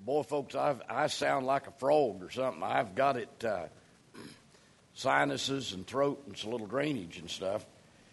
Boy, folks, I sound like a frog or something. I've got it, sinuses and throat and some little drainage and stuff.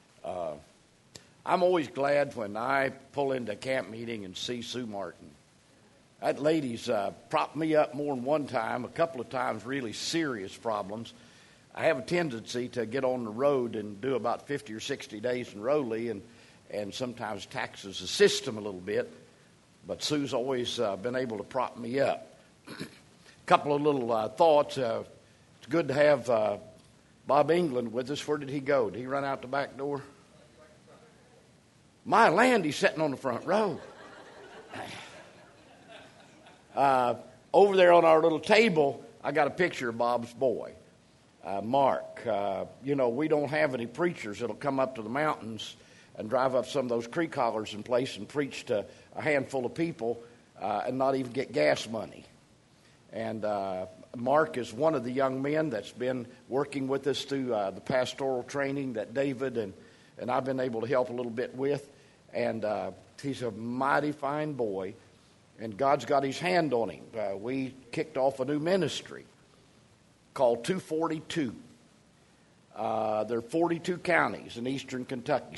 I'm always glad when I pull into a camp meeting and see Sue Martin. That lady's propped me up more than one time, a couple of times really serious problems. I have a tendency to get on the road and do about 50 or 60 days in Rowley and sometimes taxes the system a little bit. But Sue's always been able to prop me up. A couple of little thoughts. It's good to have Bob England with us. Where did he go? Did he run out the back door? My land, he's sitting on the front row. Over there on our little table, I got a picture of Bob's boy, Mark. We don't have any preachers that'll come up to the mountains and drive up some of those creek hollers in place and preach to a handful of people and not even get gas money. And Mark is one of the young men that's been working with us through the pastoral training that David and I've been able to help a little bit with. And he's a mighty fine boy, and God's got his hand on him. We kicked off a new ministry called 242. There are 42 counties in eastern Kentucky,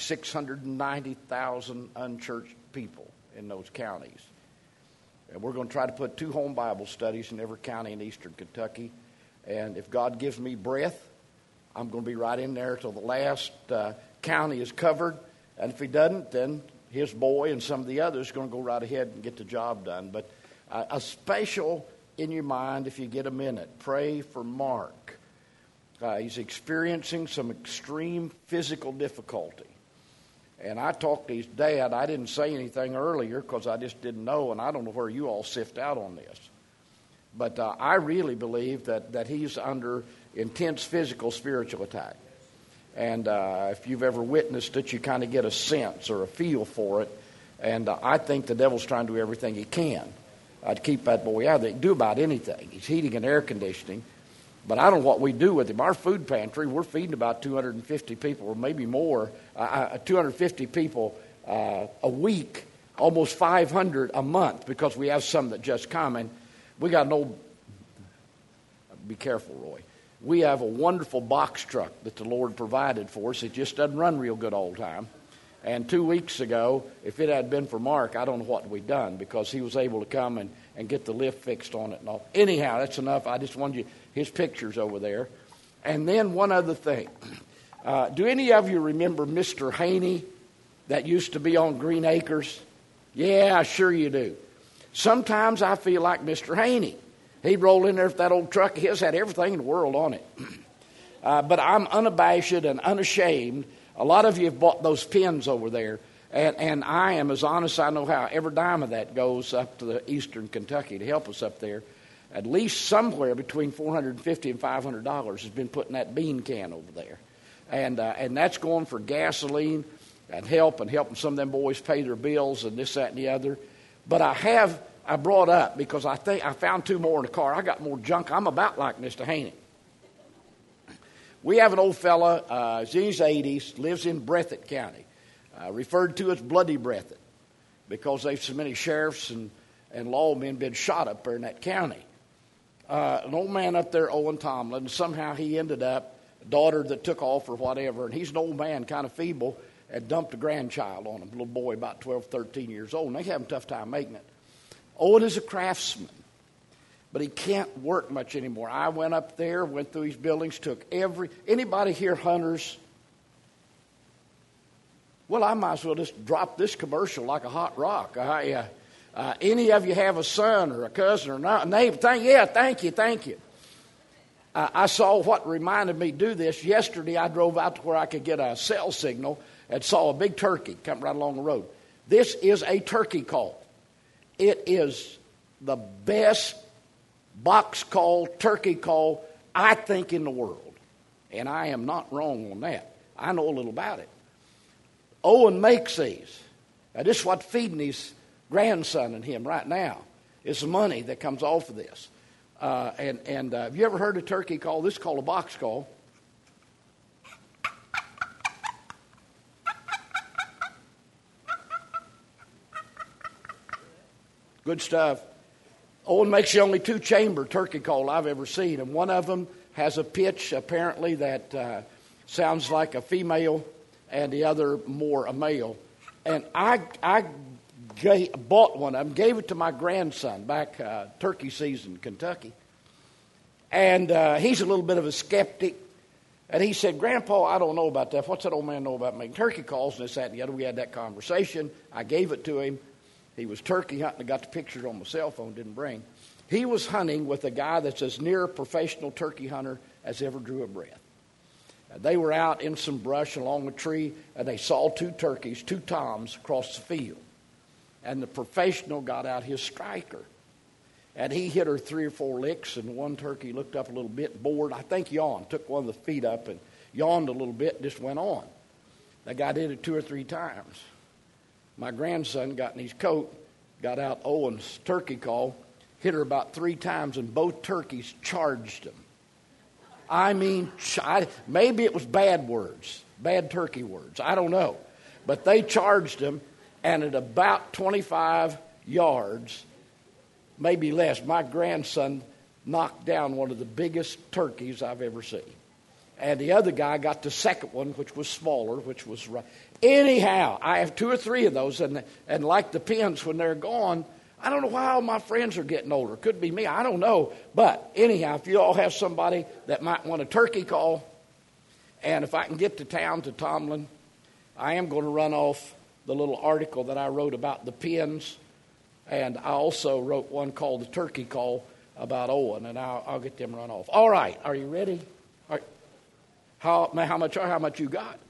690,000 unchurched people in those counties. And we're going to try to put 2 home Bible studies in every county in eastern Kentucky. And if God gives me breath, I'm going to be right in there till the last county is covered. And if he doesn't, then his boy and some of the others are going to go right ahead and get the job done. But a special in your mind, if you get a minute, pray for Mark. He's experiencing some extreme physical difficulty. And I talked to his dad. I didn't say anything earlier because I just didn't know, and I don't know where you all sift out on this. But I really believe that he's under intense physical, spiritual attack. And if you've ever witnessed it, you kind of get a sense or a feel for it. And I think the devil's trying to do everything he can to keep that boy out. They can do about anything. He's heating and air conditioning. But I don't know what we do with him. Our food pantry, we're feeding about 250 people or maybe more, 250 people a week, almost 500 a month because we have some that just come. And we got an old, be careful, Roy. We have a wonderful box truck that the Lord provided for us. It just doesn't run real good all the time. And 2 weeks ago, if it had been for Mark, I don't know what we'd done because he was able to come and get the lift fixed on it and all. Anyhow, that's enough. I just wanted you, his picture's over there. And then one other thing. Do any of you remember Mr. Haney that used to be on Green Acres? Yeah, sure you do. Sometimes I feel like Mr. Haney. He'd roll in there with that old truck. His had everything in the world on it. But I'm unabashed and unashamed. A lot of you have bought those pins over there. And I am as honest as I know how. Every dime of that goes up to the eastern Kentucky to help us up there. At least somewhere between $450 and $500 has been put in that bean can over there. And that's going for gasoline and helping some of them boys pay their bills and this, that, and the other. But I brought up because I think I found 2 more in the car. I got more junk. I'm about like Mr. Haney. We have an old fella, he's in his 80s, lives in Breathitt County, referred to as Bloody Breathitt because there's so many sheriffs and lawmen been shot up there in that county. An old man up there, Owen Tomlin, somehow he ended up, a daughter that took off or whatever, and he's an old man, kind of feeble, and dumped a grandchild on him, a little boy about 12, 13 years old, and they have a tough time making it. Owen is a craftsman, but he can't work much anymore. I went up there, went through his buildings, took anybody here hunters? Well, I might as well just drop this commercial like a hot rock. Any of you have a son or a cousin or not, a neighbor? Thank you. I saw what reminded me to do this. Yesterday, I drove out to where I could get a cell signal and saw a big turkey come right along the road. This is a turkey call. It is the best box call, turkey call, I think, in the world. And I am not wrong on that. I know a little about it. Owen makes these. Now, this is what's feeding his grandson and him right now. It's the money that comes off of this. Have you ever heard a turkey call? This is called a box call. Good stuff. Owen makes the only 2-chamber turkey call I've ever seen, and one of them has a pitch apparently that sounds like a female, and the other more a male. And I bought one of them, gave it to my grandson back turkey season in Kentucky. And he's a little bit of a skeptic. And he said, Grandpa, I don't know about that. What's that old man know about making turkey calls? And this, that, and the other. We had that conversation. I gave it to him. He was turkey hunting. I got the picture on my cell phone, didn't bring. He was hunting with a guy that's as near a professional turkey hunter as ever drew a breath. They were out in some brush along a tree, and they saw 2 turkeys, 2 toms across the field. And the professional got out his striker. And he hit her 3 or 4 licks, and one turkey looked up a little bit, bored. I think yawned, took one of the feet up and yawned a little bit and just went on. That guy did it 2 or 3 times. My grandson got in his coat, got out Owen's turkey call, hit her about 3 times, and both turkeys charged him. I mean, maybe it was bad words, bad turkey words. I don't know. But they charged him, and at about 25 yards, maybe less, my grandson knocked down one of the biggest turkeys I've ever seen. And the other guy got the second one, which was smaller, which was right. Anyhow, I have 2 or 3 of those, and like the pins, when they're gone, I don't know why all my friends are getting older. It could be me. I don't know. But anyhow, if you all have somebody that might want a turkey call, and if I can get to town to Tomlin, I am going to run off the little article that I wrote about the pins, and I also wrote one called The Turkey Call about Owen, and I'll get them run off. All right. Are you ready? All right. How much you got?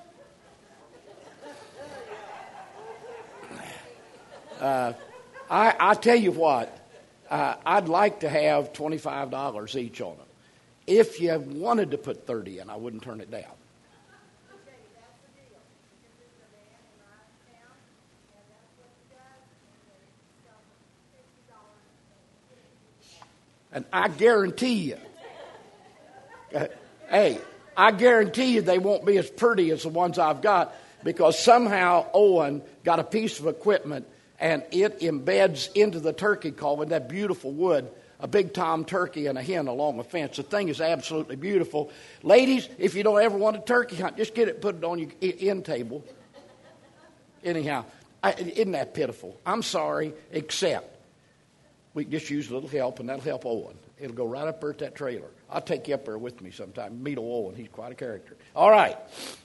I tell you what, I'd like to have $25 each on them. If you wanted to put 30 in, I wouldn't turn it down. And I guarantee you, I guarantee you they won't be as pretty as the ones I've got, because somehow Owen got a piece of equipment and it embeds into the turkey call with that beautiful wood, a big tom turkey and a hen along a fence. The thing is absolutely beautiful. Ladies, if you don't ever want a turkey hunt, just get it, put it on your end table. Anyhow, isn't that pitiful? I'm sorry, except we can just use a little help, and that'll help Owen. It'll go right up there at that trailer. I'll take you up there with me sometime. Meet old Owen. He's quite a character. All right.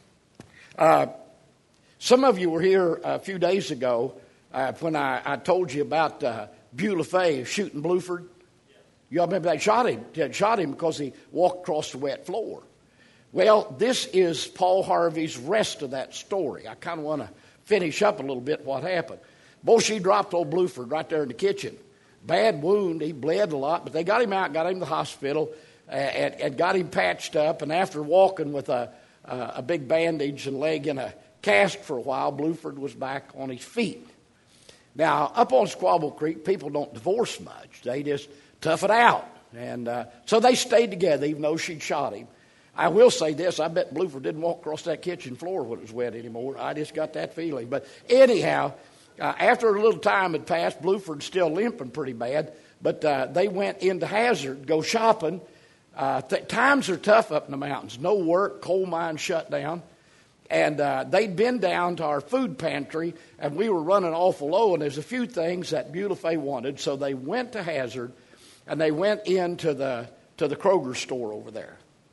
Some of you were here a few days ago when I told you about Beulah Fay shooting Bluford. You all remember they shot him because he walked across the wet floor. Well, this is Paul Harvey's rest of that story. I kind of want to finish up a little bit what happened. Boy, she dropped old Bluford right there in the kitchen. Bad wound. He bled a lot, but they got him out, got him to the hospital, and got him patched up. And after walking with a big bandage and leg in a cast for a while, Bluford was back on his feet. Now, up on Squabble Creek, people don't divorce much. They just tough it out. And so they stayed together, even though she'd shot him. I will say this, I bet Bluford didn't walk across that kitchen floor when it was wet anymore. I just got that feeling. But anyhow, after a little time had passed, Bluford's still limping pretty bad, but they went into Hazard, go shopping. Times are tough up in the mountains. No work, coal mine shut down. And they'd been down to our food pantry, and we were running awful low, and there's a few things that Beulah Fay wanted. So they went to Hazard, and they went into the Kroger store over there.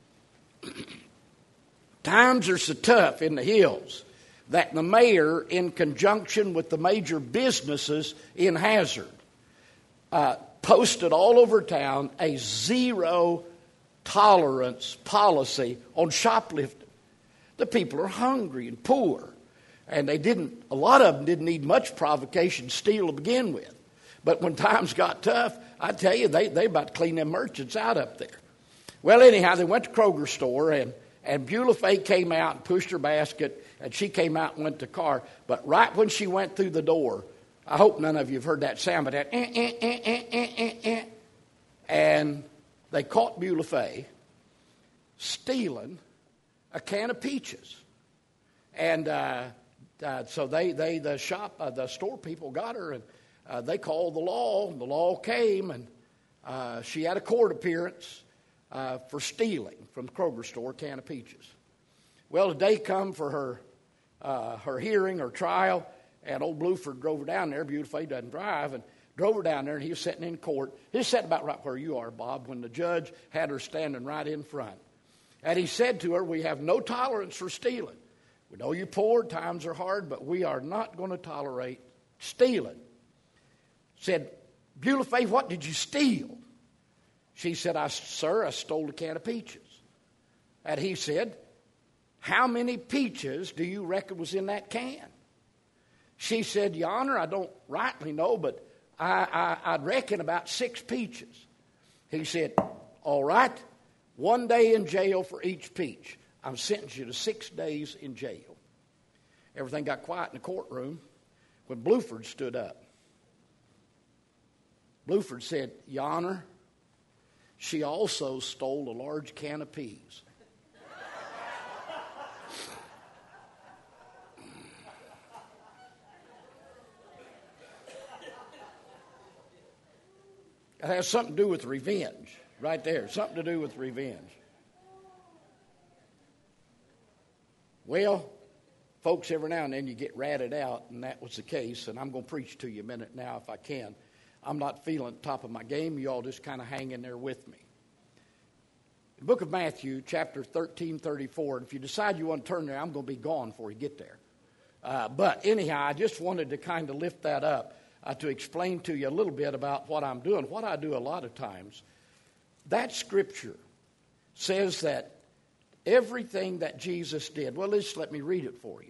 Times are so tough in the hills that the mayor, in conjunction with the major businesses in Hazard, posted all over town a zero tolerance policy on shoplifting. The people are hungry and poor, and a lot of them didn't need much provocation to steal to begin with. But when times got tough, I tell you, they about to clean them merchants out up there. Well, anyhow, they went to Kroger store, and Beulah Fay came out and pushed her basket, and she came out and went to the car. But right when she went through the door, I hope none of you have heard that sound, but that and they caught Beulah Fay stealing a can of peaches. And so the store people got her, and they called the law, and the law came, and she had a court appearance for stealing from the Kroger store a can of peaches. Well, the day come for her hearing, her trial, and old Bluford drove her down there. Beautiful, he doesn't drive, and drove her down there, and he was sitting in court. He was sitting about right where you are, Bob, when the judge had her standing right in front. And he said to her, we have no tolerance for stealing. We know you're poor, times are hard, but we are not going to tolerate stealing. Said, Beulah Faye, what did you steal? She said, Sir, I stole a can of peaches. And he said, how many peaches do you reckon was in that can? She said, Your Honor, I don't rightly know, but I'd reckon about 6 peaches. He said, all right, 1 day in jail for each peach. I'm sentencing you to 6 days in jail. Everything got quiet in the courtroom when Bluford stood up. Bluford said, Your Honor, she also stole a large can of peas. It has something to do with revenge, right there. Something to do with revenge. Well, folks, every now and then you get ratted out, and that was the case. And I'm going to preach to you a minute now if I can. I'm not feeling top of my game. You all just kind of hang in there with me. The book of Matthew, chapter 13, 34. And if you decide you want to turn there, I'm going to be gone before you get there. But anyhow, I just wanted to kind of lift that up. To explain to you a little bit about what I'm doing. What I do a lot of times, that scripture says that everything that Jesus did, well, let me read it for you.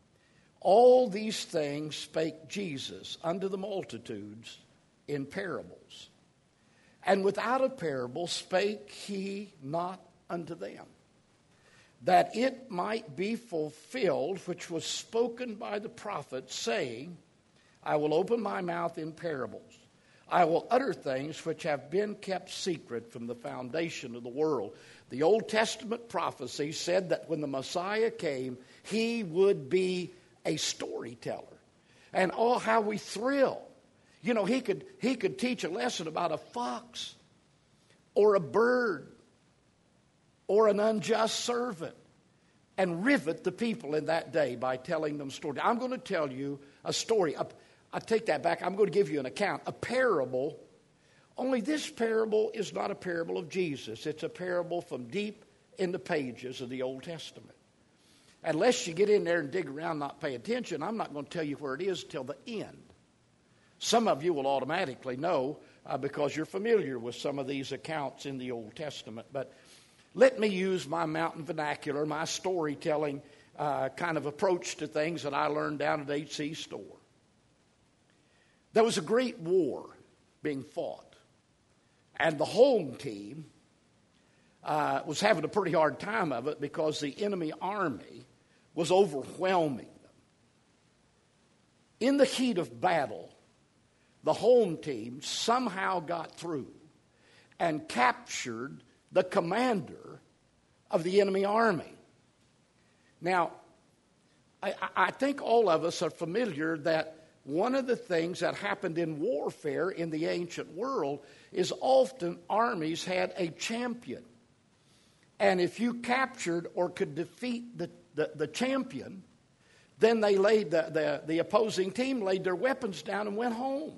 All these things spake Jesus unto the multitudes in parables. And without a parable spake he not unto them, that it might be fulfilled which was spoken by the prophet, saying, I will open my mouth in parables. I will utter things which have been kept secret from the foundation of the world. The Old Testament prophecy said that when the Messiah came, he would be a storyteller. And oh, how we thrill. You know, he could teach a lesson about a fox or a bird or an unjust servant and rivet the people in that day by telling them stories. I'm going to tell you a story. I take that back. I'm going to give you an account, a parable. Only this parable is not a parable of Jesus. It's a parable from deep in the pages of the Old Testament. Unless you get in there and dig around and not pay attention, I'm not going to tell you where it is till the end. Some of you will automatically know because you're familiar with some of these accounts in the Old Testament. But let me use my mountain vernacular, my storytelling kind of approach to things that I learned down at H.C. Store. There was a great war being fought, and the home team was having a pretty hard time of it because the enemy army was overwhelming them. In the heat of battle, the home team somehow got through and captured the commander of the enemy army. Now, I think all of us are familiar that one of the things that happened in warfare in the ancient world is often armies had a champion. And if you captured or could defeat the champion, then they laid the opposing team laid their weapons down and went home.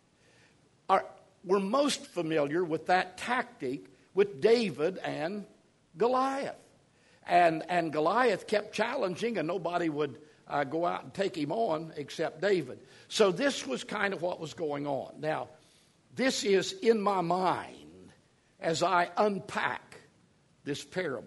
We're most familiar with that tactic with David and Goliath. And Goliath kept challenging, and nobody would go out and take him on except David. So this was kind of what was going on. Now, this is in my mind as I unpack this parable.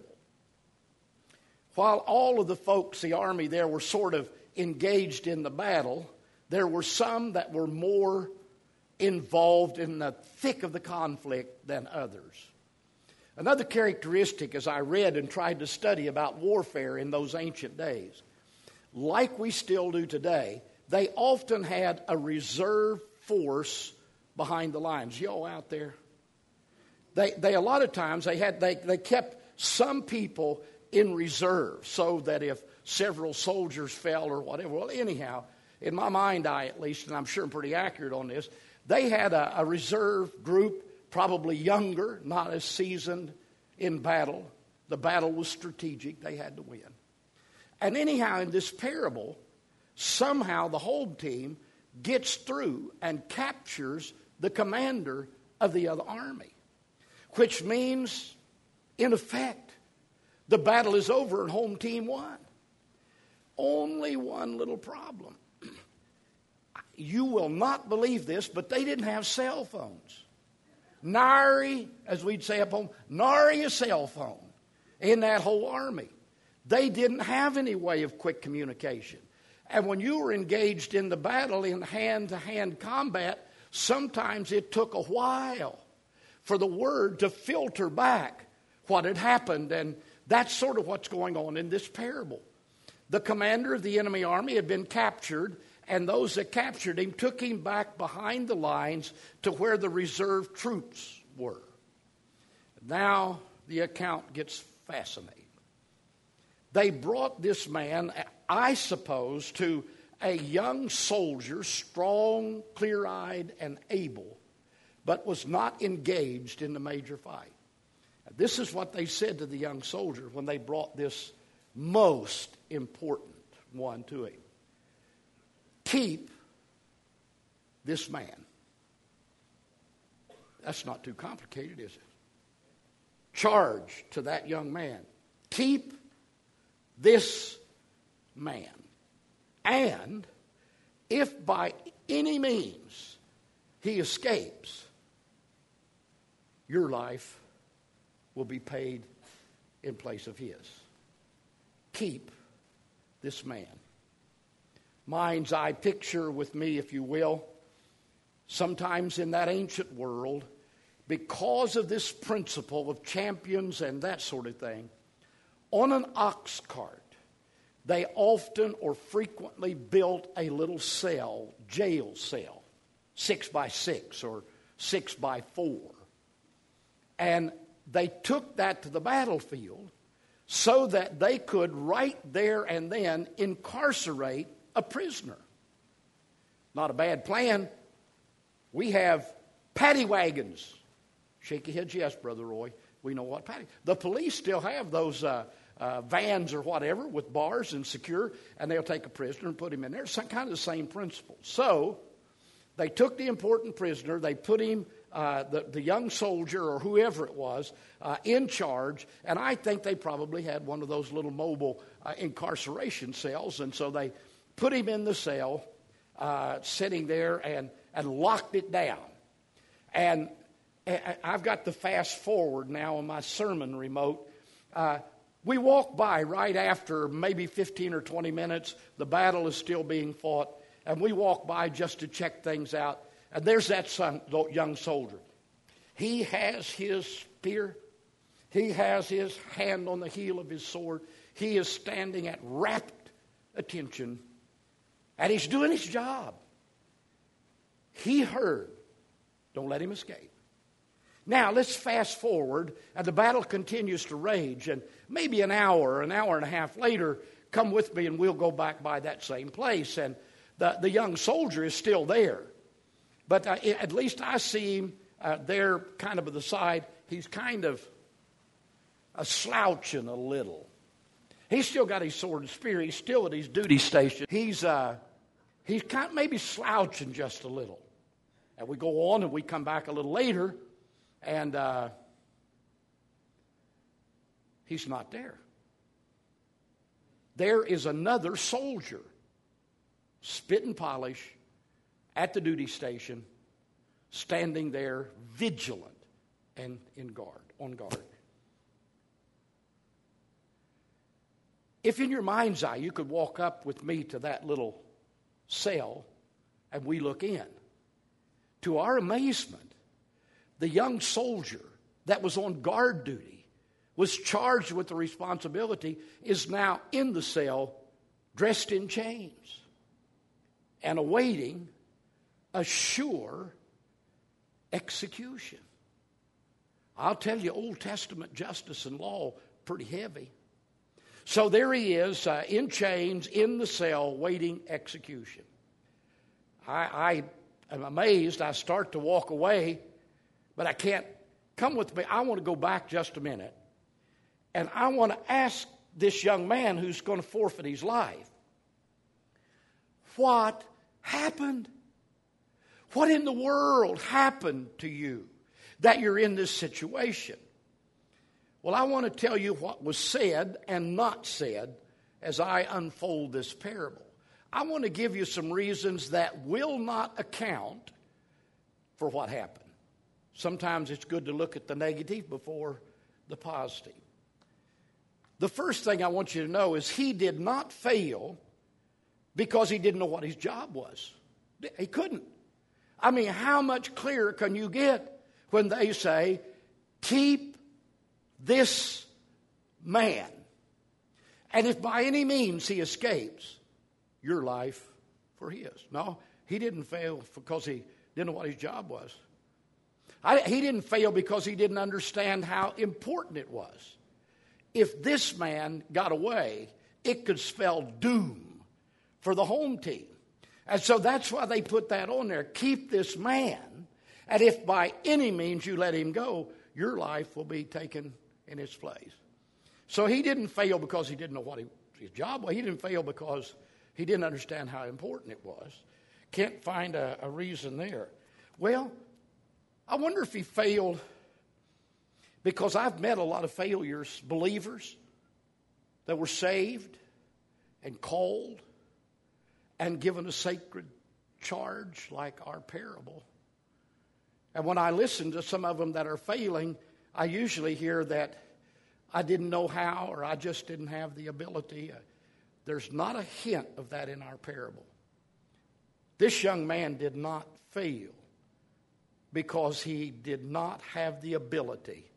While all of the folks, the army there, were sort of engaged in the battle, there were some that were more involved in the thick of the conflict than others. Another characteristic, as I read and tried to study about warfare in those ancient days, like we still do today, they often had a reserve force behind the lines. Y'all out there? They a lot of times they kept some people in reserve so that if several soldiers fell or whatever, well, anyhow, in my mind eye at least, and I'm sure I'm pretty accurate on this, they had a reserve group, probably younger, not as seasoned in battle. The battle was strategic. They had to win. And anyhow, in this parable, somehow the home team gets through and captures the commander of the other army, which means, in effect, the battle is over and home team won. Only one little problem. You will not believe this, but they didn't have cell phones. Nary, as we'd say up home, nary a cell phone in that whole army. They didn't have any way of quick communication. And when you were engaged in the battle in hand-to-hand combat, sometimes it took a while for the word to filter back what had happened. And that's sort of what's going on in this parable. The commander of the enemy army had been captured, and those that captured him took him back behind the lines to where the reserve troops were. Now the account gets fascinating. They brought this man, I suppose, to a young soldier, strong, clear-eyed, and able, but was not engaged in the major fight. This is what they said to the young soldier when they brought this most important one to him. Keep this man. That's not too complicated, is it? Charge to that young man. Keep this man. And if by any means he escapes, your life will be paid in place of his. Keep this man. Mind's eye picture with me, if you will. Sometimes in that ancient world, because of this principle of champions and that sort of thing, on an ox cart, they often or frequently built a little cell, jail cell, 6x6 or 6x4. And they took that to the battlefield so that they could right there and then incarcerate a prisoner. Not a bad plan. We have paddy wagons. Shake your heads, yes, Brother Roy. We know what paddy. The police still have those vans or whatever with bars and secure, and they'll take a prisoner and put him in there. It's kind of the same principle. So they took the important prisoner, they put him, the young soldier or whoever it was, in charge, and I think they probably had one of those little mobile incarceration cells, and so they put him in the cell, sitting there, and locked it down. And I've got the fast forward now on my sermon remote. We walk by right after maybe 15 or 20 minutes. The battle is still being fought. And we walk by just to check things out. And there's that young soldier. He has his spear. He has his hand on the heel of his sword. He is standing at rapt attention. And he's doing his job. He heard. Don't let him escape. Now, let's fast forward, and the battle continues to rage, and maybe an hour and a half later, come with me and we'll go back by that same place, and the young soldier is still there. But at least I see him there kind of at the side. He's kind of slouching a little. He's still got his sword and spear. He's still at his duty station. He's kind of maybe slouching just a little. And we go on and we come back a little later, and he's not there. There is another soldier, spit and polish, at the duty station, standing there vigilant and on guard. If in your mind's eye you could walk up with me to that little cell and we look in, to our amazement, the young soldier that was on guard duty, was charged with the responsibility, is now in the cell, dressed in chains, and awaiting a sure execution. I'll tell you, Old Testament justice and law, pretty heavy. So there he is, in chains, in the cell, waiting execution. I am amazed. I start to walk away, but I can't. Come with me. I want to go back just a minute. And I want to ask this young man who's going to forfeit his life, what happened? What in the world happened to you that you're in this situation? Well, I want to tell you what was said and not said as I unfold this parable. I want to give you some reasons that will not account for what happened. Sometimes it's good to look at the negative before the positive. The first thing I want you to know is he did not fail because he didn't know what his job was. He couldn't. I mean, how much clearer can you get when they say, keep this man, and if by any means he escapes, your life for his. No, he didn't fail because he didn't know what his job was. He didn't fail because he didn't understand how important it was. If this man got away, it could spell doom for the home team. And so that's why they put that on there. Keep this man, and if by any means you let him go, your life will be taken in its place. So he didn't fail because he didn't know what his job was. He didn't fail because he didn't understand how important it was. Can't find a reason there. Well, I wonder if he failed because I've met a lot of failures, believers that were saved and called and given a sacred charge like our parable. And when I listen to some of them that are failing, I usually hear that I didn't know how or I just didn't have the ability. There's not a hint of that in our parable. This young man did not fail because he did not have the ability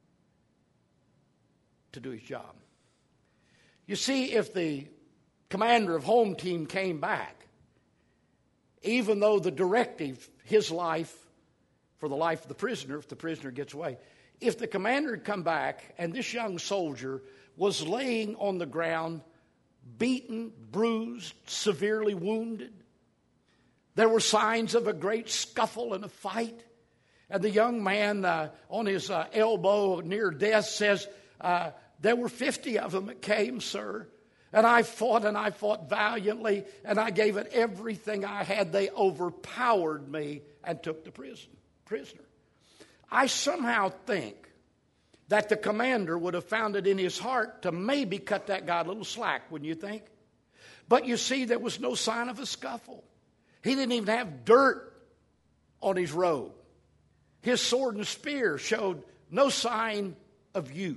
to do his job. You see, if the commander of home team came back, even though the directive, his life for the life of the prisoner, if the prisoner gets away, if the commander had come back and this young soldier was laying on the ground, beaten, bruised, severely wounded, there were signs of a great scuffle and a fight, and the young man on his elbow near death says, there were 50 of them that came, sir, and I fought valiantly, and I gave it everything I had. They overpowered me and took the prisoner. I somehow think that the commander would have found it in his heart to maybe cut that guy a little slack, wouldn't you think? But you see, there was no sign of a scuffle. He didn't even have dirt on his robe. His sword and spear showed no sign of use.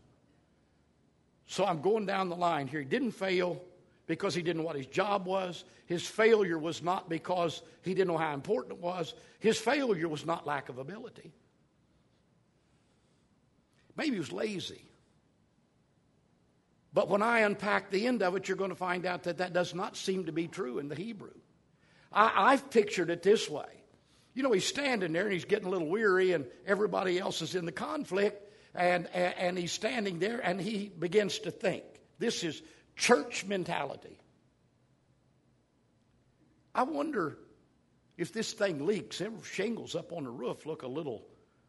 So I'm going down the line here. He didn't fail because he didn't know what his job was. His failure was not because he didn't know how important it was. His failure was not lack of ability. Maybe he was lazy. But when I unpack the end of it, you're going to find out that that does not seem to be true in the Hebrew. I've pictured it this way. You know, he's standing there and he's getting a little weary and everybody else is in the conflict and he's standing there and he begins to think. This is church mentality. I wonder if this thing leaks. Every shingles up on the roof look a little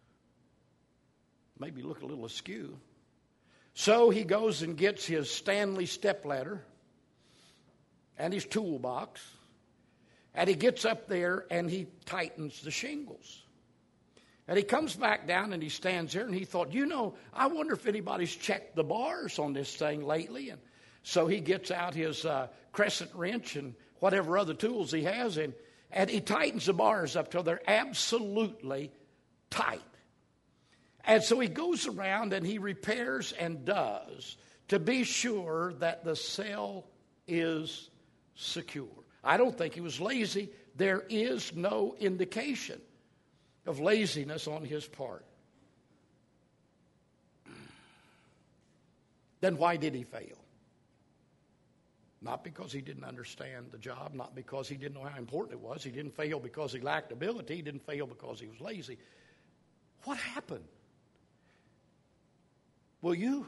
askew. So he goes and gets his Stanley stepladder and his toolbox, and he gets up there and he tightens the shingles. And he comes back down and he stands there and he thought, I wonder if anybody's checked the bars on this thing lately. And so he gets out his crescent wrench and whatever other tools he has, and he tightens the bars up till they're absolutely tight. And so he goes around and he repairs and does to be sure that the cell is secure. I don't think he was lazy. There is no indication of laziness on his part. Then why did he fail? Not because he didn't understand the job, not because he didn't know how important it was. He didn't fail because he lacked ability. He didn't fail because he was lazy. What happened? Will you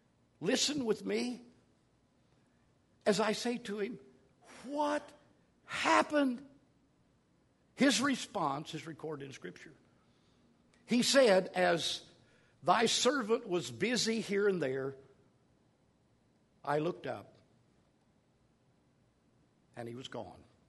listen with me as I say to him, what happened, his response is recorded in Scripture. He said, as thy servant was busy here and there, I looked up, and he was gone.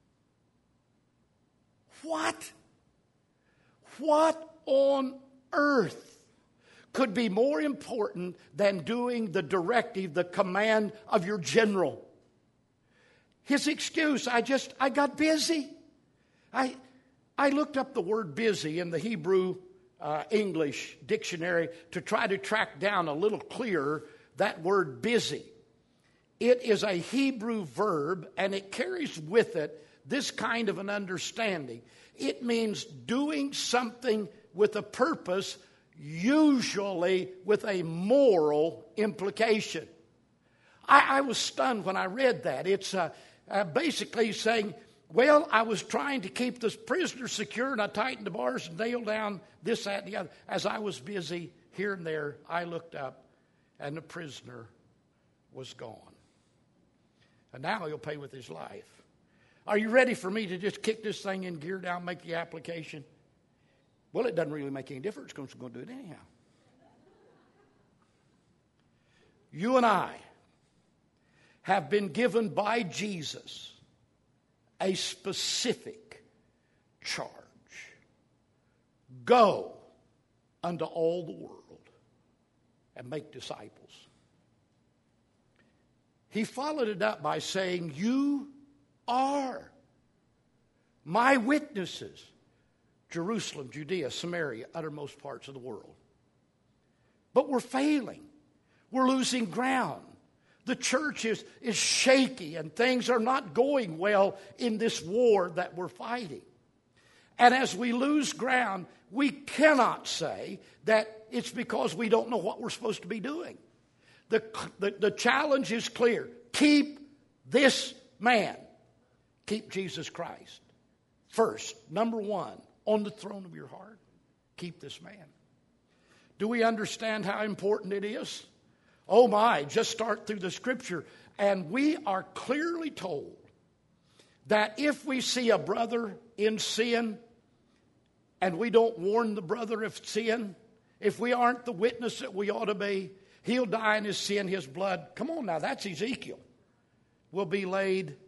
What? What on earth could be more important than doing the directive, the command of your general? His excuse, I got busy. I looked up the word busy in the Hebrew English dictionary to try to track down a little clearer that word busy. It is a Hebrew verb, and it carries with it this kind of an understanding. It means doing something with a purpose, usually with a moral implication. I was stunned when I read that. It's basically saying, well, I was trying to keep this prisoner secure, and I tightened the bars and nailed down this, that, and the other. As I was busy here and there, I looked up, and the prisoner was gone. And now he'll pay with his life. Are you ready for me to just kick this thing in gear down, make the application? Well, it doesn't really make any difference because we're going to do it anyhow. You and I have been given by Jesus a specific charge. Go unto all the world and make disciples. He followed it up by saying, you are my witnesses. Jerusalem, Judea, Samaria, uttermost parts of the world. But we're failing. We're losing ground. The church is shaky, and things are not going well in this war that we're fighting. And as we lose ground, we cannot say that it's because we don't know what we're supposed to be doing. The challenge is clear. Keep this man. Keep Jesus Christ first, number one, on the throne of your heart. Keep this man. Do we understand how important it is? Oh my, just start through the Scripture, and we are clearly told that if we see a brother in sin and we don't warn the brother of sin, if we aren't the witness that we ought to be, he'll die in his sin, his blood. Come on now, that's Ezekiel. Will be laid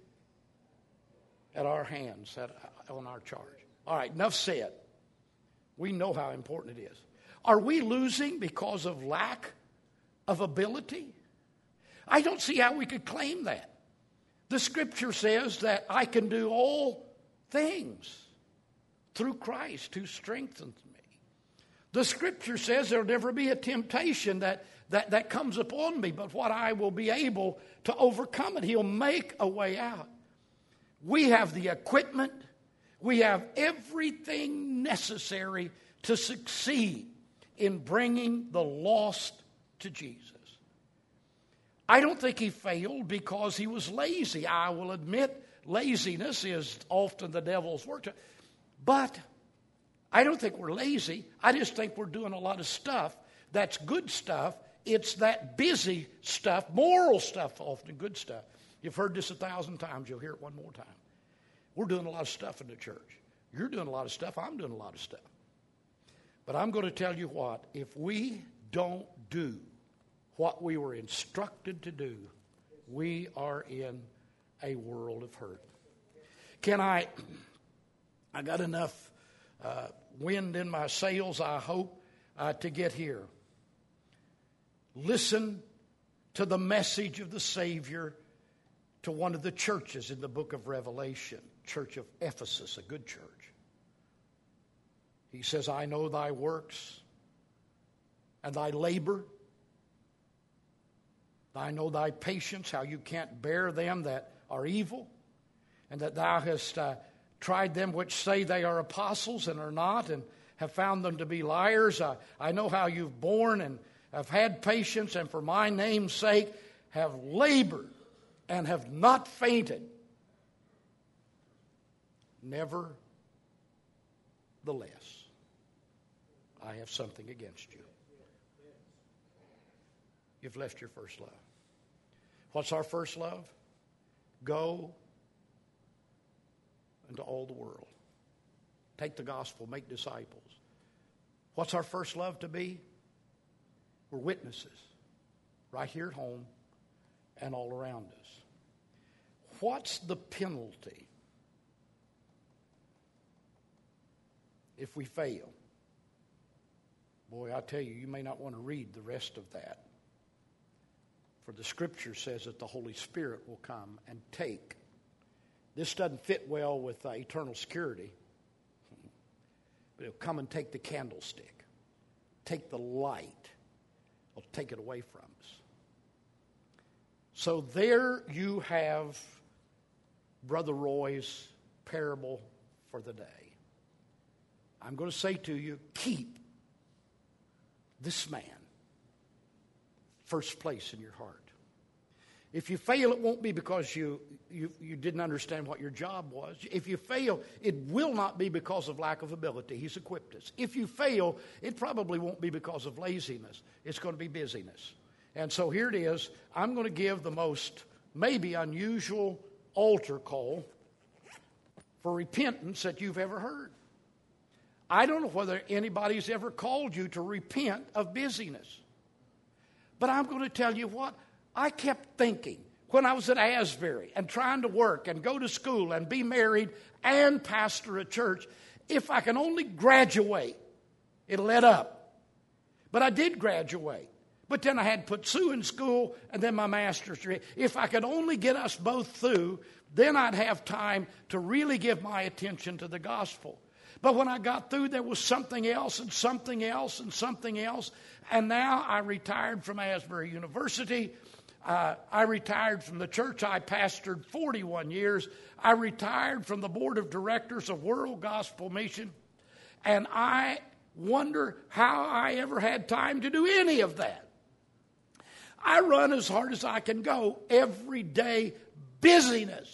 at our hands, on our charge. All right, enough said. We know how important it is. Are we losing because of lack of ability? I don't see how we could claim that. The Scripture says that I can do all things through Christ who strengthens me. The Scripture says there'll never be a temptation that comes upon me, but what I will be able to overcome it. He'll make a way out. We have the equipment. We have everything necessary to succeed in bringing the lost to Jesus. I don't think he failed because he was lazy. I will admit laziness is often the devil's work. But I don't think we're lazy. I just think we're doing a lot of stuff that's good stuff. It's that busy stuff, moral stuff, often good stuff. You've heard this 1,000 times. You'll hear it one more time. We're doing a lot of stuff in the church. You're doing a lot of stuff. I'm doing a lot of stuff. But I'm going to tell you what. If we don't do what we were instructed to do, we are in a world of hurt. I got enough wind in my sails, I hope, to get here. Listen to the message of the Savior to one of the churches in the book of Revelation, church of Ephesus, a good church. He says, I know thy works and thy labor. I know thy patience, how you can't bear them that are evil, and that thou hast tried them which say they are apostles and are not, and have found them to be liars. I know how you've borne and have had patience, and for my name's sake have labored and have not fainted. Nevertheless, I have something against you. You've left your first love. What's our first love? Go into all the world. Take the gospel, make disciples. What's our first love to be? We're witnesses, right here at home and all around us. What's the penalty if we fail? Boy, I tell you, you may not want to read the rest of that. For the Scripture says that the Holy Spirit will come and take. This doesn't fit well with eternal security. But He'll come and take the candlestick, take the light. He'll take it away from us. So there you have Brother Roy's parable for the day. I'm going to say to you, keep this man first place in your heart. If you fail, it won't be because you didn't understand what your job was. If you fail, it will not be because of lack of ability. He's equipped us. If you fail, it probably won't be because of laziness. It's going to be busyness. And so here it is. I'm going to give the most maybe unusual altar call for repentance that you've ever heard. I don't know whether anybody's ever called you to repent of busyness. But I'm going to tell you what, I kept thinking when I was at Asbury and trying to work and go to school and be married and pastor a church, if I can only graduate, it'll let up. But I did graduate. But then I had put Sue in school and then my master's degree. If I could only get us both through, then I'd have time to really give my attention to the gospel. But when I got through, there was something else and something else and something else. And now I retired from Asbury University. I retired from the church I pastored 41 years. I retired from the board of directors of World Gospel Mission. And I wonder how I ever had time to do any of that. I run as hard as I can go every day. Busyness.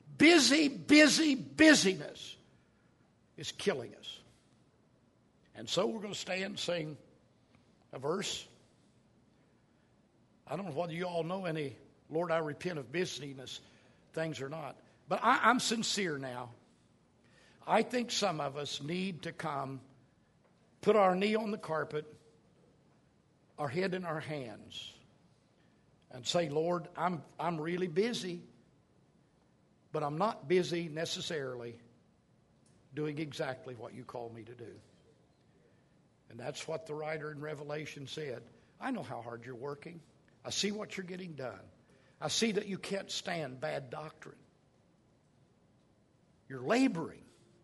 Busyness is killing us. And so we're going to stand and sing a verse. I don't know whether you all know any Lord, I repent of busyness things or not. But I'm sincere now. I think some of us need to come, put our knee on the carpet, our head in our hands, and say, Lord, I'm really busy, but I'm not busy necessarily doing exactly what you call me to do. And that's what the writer in Revelation said. I know how hard you're working. I see what you're getting done. I see that you can't stand bad doctrine. You're laboring.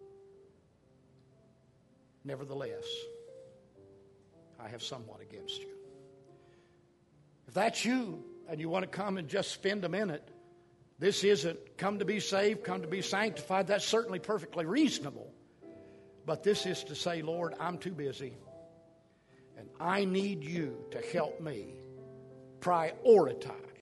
Nevertheless, I have somewhat against you. If that's you and you want to come and just spend a minute, this isn't come to be saved, come to be sanctified. That's certainly perfectly reasonable. But this is to say, Lord, I'm too busy. And I need you to help me prioritize